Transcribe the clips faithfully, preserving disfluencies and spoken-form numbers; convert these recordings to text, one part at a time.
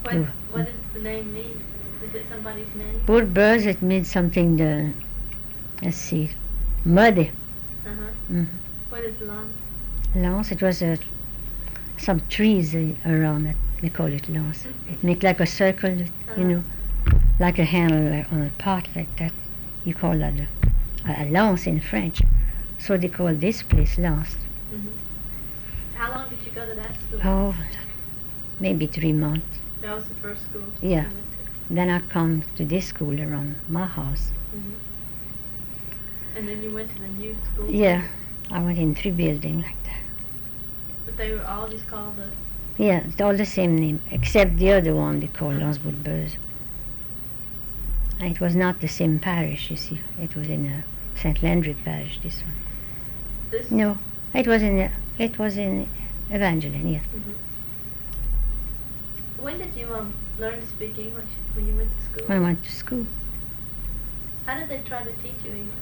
What, Oh. what does the name mean? Is it somebody's name? Woodburrs, it means something, the, let's see, muddy. Uh-huh. Mm. What is lance? Lance, it was a, some trees uh, around it. They call it lance. It makes like a circle, Uh-huh. you know, like a handle like on a pot like that. You call that a, a lance in French. So they call this place Lance. Mm-hmm. How long did you go to that school? Oh, maybe three months. That was the first school Yeah. you went to? Then I come to this school around my house. Mm-hmm. And then you went to the new school? Yeah, I went in three buildings like that. But they were all just called the... Yeah, it's all the same name, except the other one they call Uh-huh. Lance Woodburrs. And it was not the same parish, you see. It was in uh, Saint Landry parish, this one. This? No, it was in, uh, it was in Evangeline, yeah. Mm-hmm. When did you um, learn to speak English? When you went to school? When I went to school. How did they try to teach you English?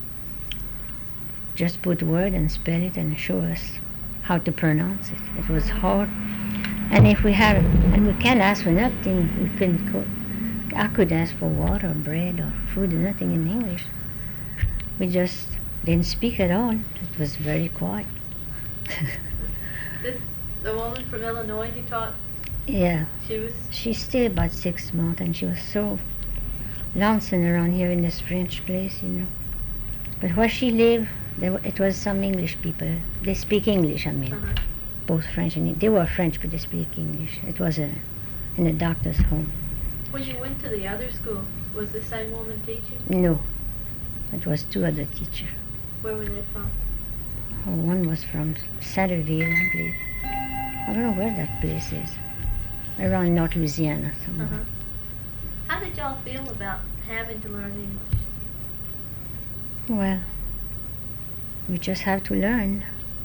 Just put word and spell it and show us how to pronounce it. It was hard. And if we had, and we can't ask for nothing, we couldn't go, I could ask for water, bread, or food, nothing in English. We just didn't speak at all. It was very quiet. This, the woman from Illinois who taught, Yeah, she was... she stayed about six months, and she was so lonesome around here in this French place, you know. But where she lived, there were, it was some English people. They speak English, I mean. Uh-huh. Both French and they were French, but they speak English. It was a, in a doctor's home. When you went to the other school, was the same woman teaching? No, it was two other teachers. Where were they from? Oh, one was from Centerville, I believe. I don't know where that place is. Around North Louisiana somewhere. Uh-huh. How did y'all feel about having to learn English? Well, we just have to learn.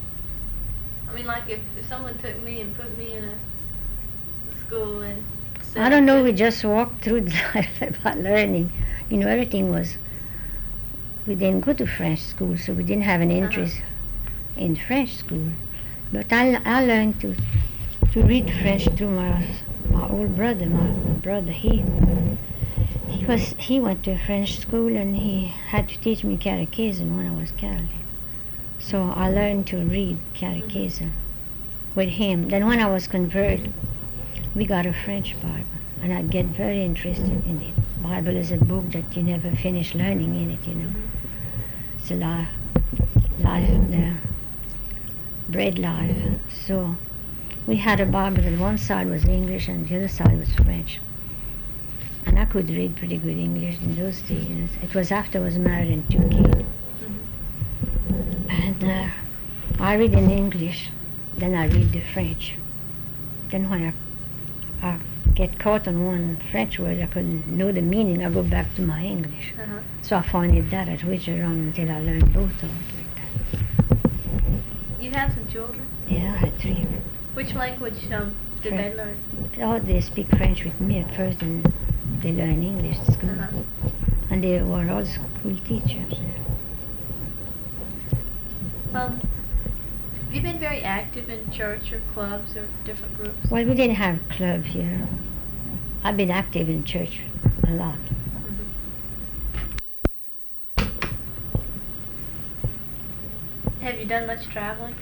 I mean, like if, if someone took me and put me in a, a school and said I don't know, we couldn't- just walked through the life about learning. You know, everything was, we didn't go to French school, so we didn't have an Uh-huh. interest in French school. But I, I learned to to read French through my my old brother. My brother, he he was he went to a French school and he had to teach me catechism when I was Catholic. So I learned to read catechism with him. Then when I was converted, we got a French Bible, and I get very interested in it. Bible is a book that you never finish learning in it, you know. Mhm. It's a life, life, the bread life. So we had a Bible that one side was English and the other side was French. And I could read pretty good English in those days. You know. It was after I was married and two kids. Mhm. And uh, I read in English, then I read the French. Then when I, I get caught on one French word, I couldn't know the meaning, I go back to my English. Uh-huh. So I found it that I switched around until I learned both of it like that. You have some children? Yeah, I had three. Which language um, did French. they learn? Oh, they speak French with me at first, and they learn English at school. Uh-huh. And they were all school teachers. Um, have you been very active in church or clubs or different groups? Well, we didn't have a club here. I've been active in church a lot. Mhm. Have you done much traveling?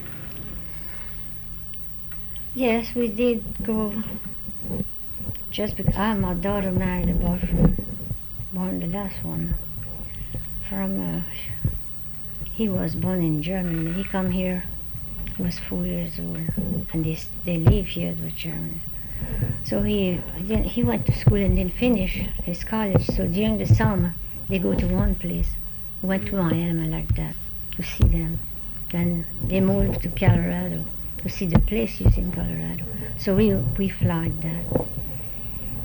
Yes, we did go. Just because ah, my daughter married a boy from born the last one from. Uh, he was born in Germany. He come here. He was four years old, and they s- they live here with Germans. So he then he went to school and didn't finish his college. So during the summer, they go to one place. We went to Miami like that to see them. Then they moved to Colorado to see the places in Colorado. So we we fly that.